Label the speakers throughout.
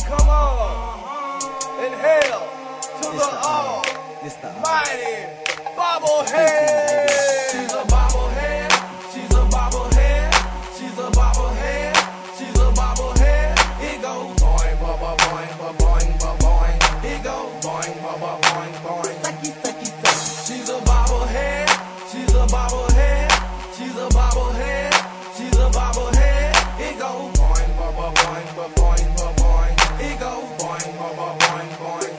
Speaker 1: Come on. Inhale to the almighty bobblehead. She's a bobblehead. She's a bobblehead. She's a bobblehead. She's a bobblehead. It goes boing, ba ba boing, ba boing, ba boing. It goes boing, ba ba boing, boing. She's a bobblehead. She's a bobblehead. She's a bobblehead. She's a bobblehead. It goes boing, ba ba boing, ba boing, ba boing. It goes boing, ba ba boing, boing.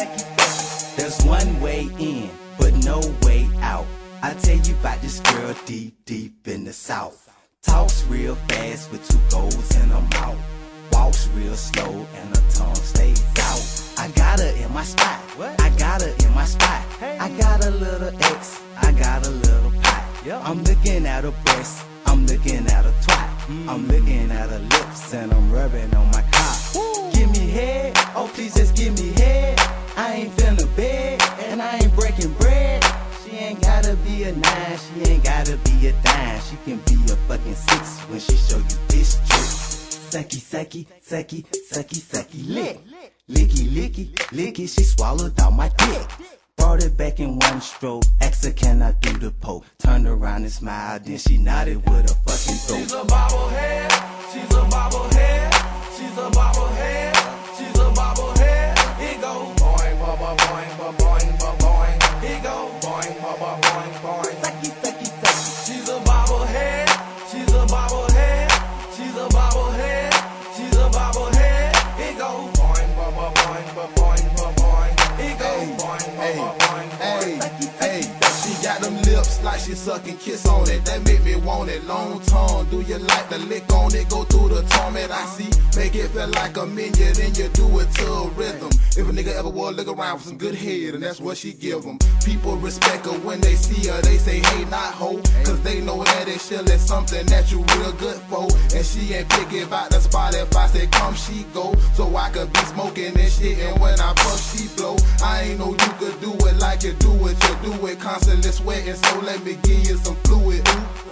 Speaker 2: There's one way in, but no way out. I tell you about this girl deep in the south. Talks real fast with two goals in her mouth. Walks real slow and her tongue stays out. I got her in my spot. I got her in my spot. I got a little X. I got a little pot. I'm looking at her breast. I'm looking at her twat. I'm looking at her lips and I'm rubbing on my cock. Give me head. Oh, please just give me head. I ain't finna bed and I ain't breaking bread. She ain't gotta be a 9, she ain't gotta be a dime. She can be a fucking 6 when she show you this trick. Sucky, sucky, sucky, sucky, sucky, lick. Licky, licky, licky, she swallowed down my dick. Brought it back in one stroke, asked her can I do the poke. Turned around and smiled, then she nodded with a fucking throat.
Speaker 1: She's a bobblehead, she's a bobblehead, she's a bobblehead, she's a bobblehead. It goes boing, ba ba boing, ba boing, ba boing. It goes boing, ba ba boing, boing.
Speaker 2: Sucky, sucky, sucky.
Speaker 1: She's a bobblehead, she's a bobblehead, she's a bobblehead, she's a bobblehead. It goes boing, ba ba boing, ba boing, ba boing. It goes boing, ba ba boing, boing.
Speaker 3: Hey, she got them lips like she sucking kiss on it. That make me want it. Long tongue, do you like the lick on it? Go through the torment I see. Make it feel like a minion, then you do it to a rhythm. If a nigga ever would look around for some good head, and that's what she give them. People respect her when they see her. They say, hey, not hoe, cause they know that this shit is something that you real good for. And she ain't picky about the spot. If I say come, she go. So I could be smoking this shit, and when I puff, she blow. I ain't know you could do it like you do it. You do it constantly sweating, so let me give you some fluid.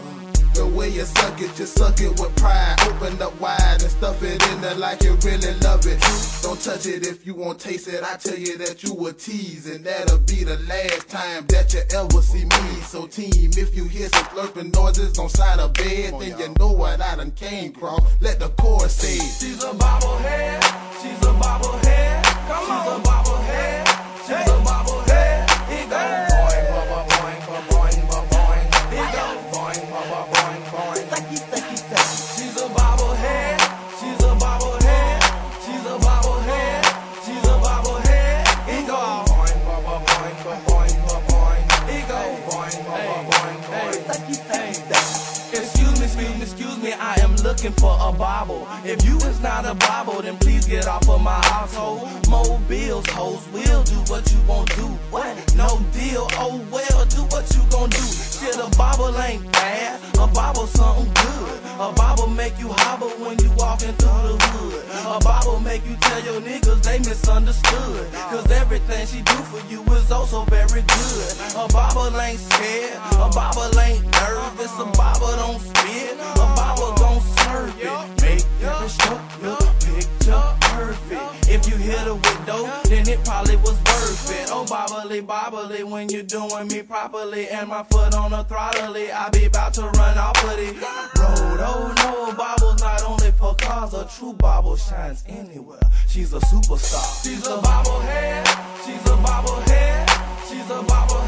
Speaker 3: The way you suck it, just suck it with pride. Open up wide and stuff it in there like you really love it. Don't touch it if you won't taste it. I tell you that you a tease, and that'll be the last time that you ever see me. So team, if you hear some slurping noises on side of bed, then you know what I done came cross. Let the chorus say it.
Speaker 1: She's a bobblehead, she's a bobblehead, she's a bobblehead, she's a bobblehead. It goes boing, ba ba boing, ba boing, ba boing. It goes boing, ba ba boing, boing.
Speaker 2: Sucky, sucky, sucky.
Speaker 1: She's a bobblehead, she's a bobblehead, she's a bobblehead, she's a bobblehead. It goes boing, ba ba boing, ba boing, ba boing. It goes boing, ba ba boing, boing.
Speaker 2: Sucky, sucky, sucky.
Speaker 1: Excuse me, I am looking for a bobble. If you is not a bobble, then please get off of my household. Mobiles, hoes will do what you won't do. What? No deal, oh well, do what you gon' do. Shit, a bobble ain't bad, a bobble something good. A bobble make you hobble when you walking through the hood. A bobble make you tell your niggas they misunderstood. Cause everything she do for you is also very good. A bobble ain't scared, a bobble ain't nervous. A bobble don't spit, a bobble gon' serve it. Make every stroke look picture perfect. If you hit her with dope, then it probably was worth it. Oh, bobbly, bobbly, when you doing me properly, and my foot on the throttle, I be about to run off of the road. Oh no, bobble's not only for cars, a true bobble shines anywhere. She's a superstar. She's a bobblehead, she's a bobblehead, she's a bobblehead.